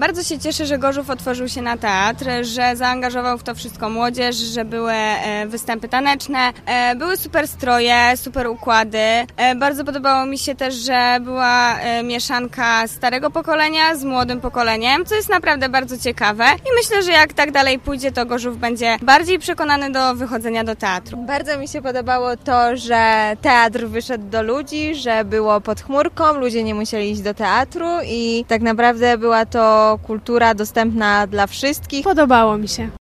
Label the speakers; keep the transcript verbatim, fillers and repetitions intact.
Speaker 1: Bardzo się cieszę, że Gorzów otworzył się na teatr, że zaangażował w to wszystko młodzież, że były występy taneczne, były super stroje, super układy. Bardzo podobało mi się też, że była mieszanka starego pokolenia z młodym pokoleniem, co jest naprawdę bardzo ciekawe i myślę, że jak tak dalej pójdzie, to Gorzów będzie bardziej przekonany do wychodzenia do teatru.
Speaker 2: Bardzo mi się podobało to, że teatr wyszedł do ludzi, że było pod chmurką, ludzie nie musieli iść do teatru i tak naprawdę była to kultura dostępna dla wszystkich.
Speaker 3: Podobało mi się.